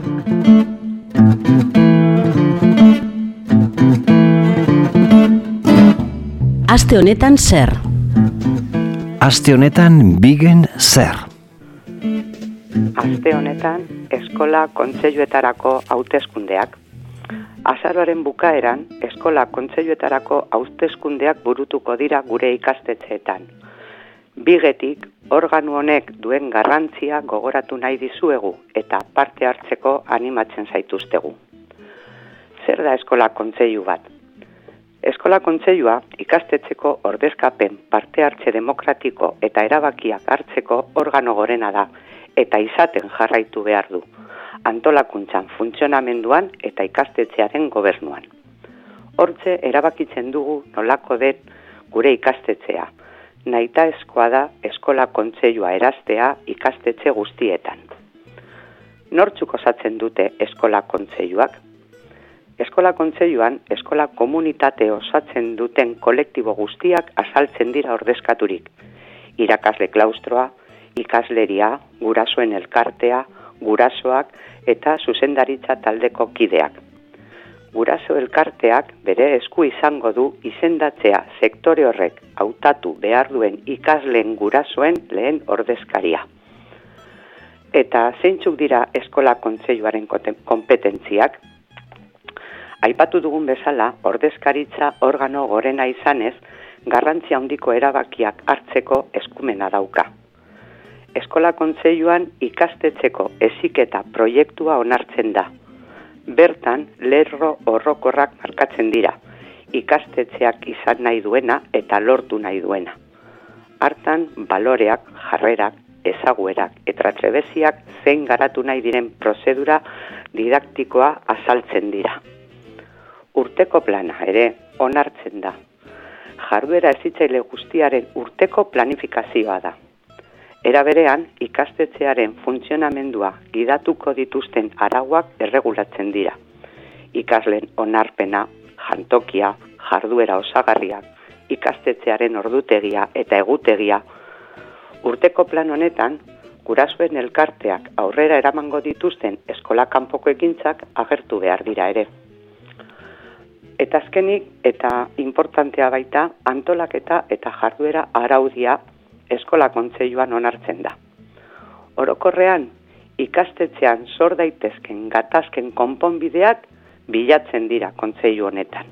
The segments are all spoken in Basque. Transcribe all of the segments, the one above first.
Aste honetan zer? Aste honetan bigen zer? Aste honetan eskola kontseiluetarako hauteskundeak. Azaroaren bukaeran eskola kontseiluetarako hauteskundeak burutuko dira gure ikastetxeetan. Bigetik organu honek duen garrantzia gogoratu nahi dizuegu eta parte hartzeko animatzen zaituztegu. Zer da eskola kontseilu bat? Eskola kontseilua ikastetxeko ordezkapen parte hartze demokratiko eta erabakiak hartzeko organo gorena da eta izaten jarraitu behar du, antolakuntzan funtzionamenduan eta ikastetxearen gobernuan. Hortze erabakitzen dugu nolako den gure ikastetxea, nahitaezkoa da eskola kontseilua eraztea ikastetxe guztietan. Nortzuk osatzen dute eskola kontseiluak? Eskola kontseiluan eskola komunitate osatzen duten kolektibo guztiak azaltzen dira ordezkaturik. Irakasle klaustroa, ikasleria, gurasoen elkartea, gurasoak eta zuzendaritza taldeko kideak. Guraso elkarteak bere esku izango du izendatzea sektore horrek hautatu behar duen ikasleen gurasoen lehen ordezkaria. Eta zeintzuk dira eskola kontseiluaren konpetentziak? Aipatu dugun bezala, ordezkaritza organo gorena izanez, garrantzia handiko erabakiak hartzeko eskumena dauka. Eskola kontseiluan ikastetxeko heziketa proiektua onartzen da. Bertan, lerro orokorrak markatzen dira, ikastetxeak izan nahi duena eta lortu nahi duena. Hartan, baloreak, jarrerak, ezaguerak eta trebeziak zein garatu nahi diren prozedura didaktikoa azaltzen dira. Urteko plana ere onartzen da. Jarduera hezitzaile guztiaren urteko planifikazioa da. Era berean, ikastetxearen funtzionamendua gidatuko dituzten arauak erregulatzen dira. Ikasleen onarpena, jantokia, jarduera osagarriak, ikastetxearen ordutegia eta egutegia. Urteko plan honetan, gurasoen elkarteak aurrera eramango dituzten eskola kanpoko ekintzak agertu behar dira ere. Eta azkenik, eta importantea baita, antolaketa eta jarduera araudia eskola kontseiluan onartzen da. Orokorrean, ikastetxean sor daitezken gatazken konponbideak bilatzen dira kontseilu honetan.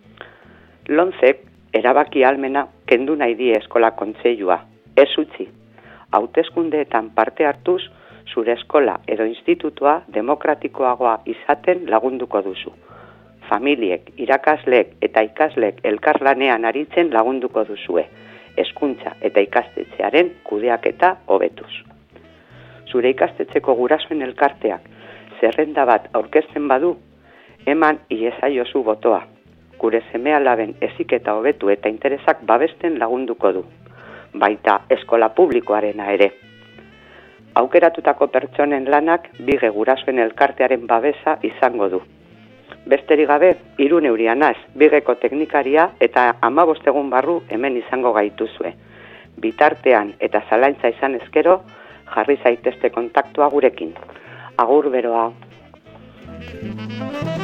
Lomcek erabaki ahalmena kendu nahi die eskola kontseilua, ez utzi. Hauteskundeetan parte hartuz, zure eskola edo institutua demokratikoagoa izaten lagunduko duzu. Familiek, irakasleek eta ikasleek elkarlanean aritzen lagunduko duzue, hezkuntza eta ikastetxearen kudeaketa hobetuz. Zure ikastetxeko gurasoen elkarteak zerrenda bat aurkezten badu, eman iezaiozu botoa. Gure seme-alaben heziketa hobetu eta interesak babesten lagunduko du, baita eskola publikoarena ere. Aukeratutako pertsonen lanak bige gurasoen elkartearen babesa izango du. Besterik gabe, 3 euria naz, bigeko teknikaria eta 15 egun barru hemen izango gaituzue. Bitartean eta zalaintza izan ezkero, jarri zaitezte kontaktua gurekin. Agur beroa.